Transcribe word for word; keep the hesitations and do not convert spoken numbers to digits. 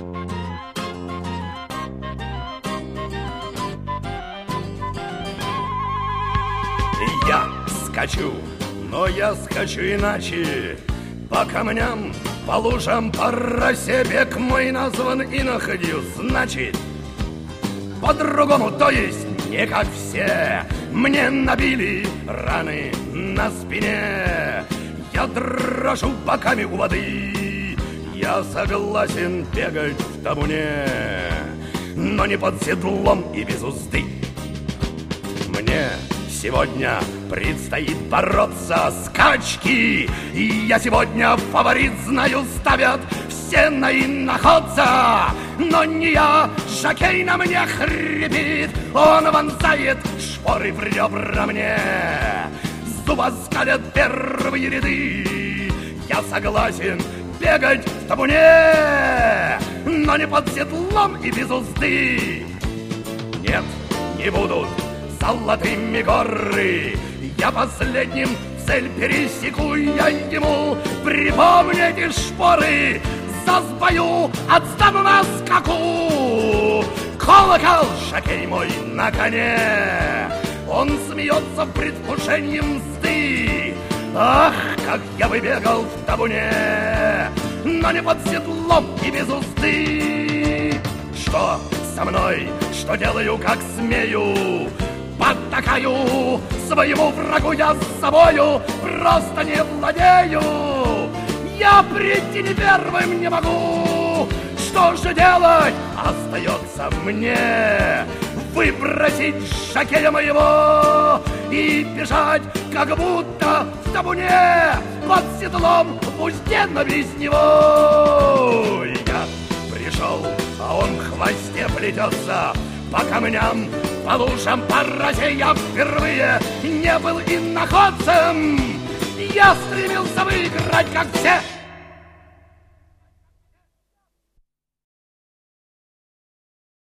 Я скачу, но я скачу иначе. По камням, по лужам, по росе бег мой назван и находил. Значит, по-другому, то есть не как все. Мне набили раны на спине. Я дрожу боками у воды. Я согласен бегать в табуне, но не под седлом и без узды. Мне сегодня предстоит бороться скачки, и я сегодня фаворит, знаю, ставят все на иноходца. Но не я, жокей на мне хрипит, он вонзает шпоры в ребра мне. Зуба скалят первые ряды, я согласен бегать в табуне, но не под седлом и без узды. Нет, не будут золотыми горы, я последним цель пересеку, я ему припомните шпоры. Засбою, отстану на скаку. Колокол, жокей мой на коне, он смеется в предвкушении мзды. Ах, как я бы бегал в табуне, но не под седлом и без узды. Что со мной, что делаю, как смею, подтакаю своему врагу я с собою, просто не владею. Я прийти не первым не могу. Что же делать? Остается мне выбросить жокея моего и бежать, как будто в табуне, под седлом, в узде, но без него. Я пришел, а он в хвосте плетется, по камням, по лужам, по росе. Я впервые не был иноходцем. Я стремился выиграть, как все.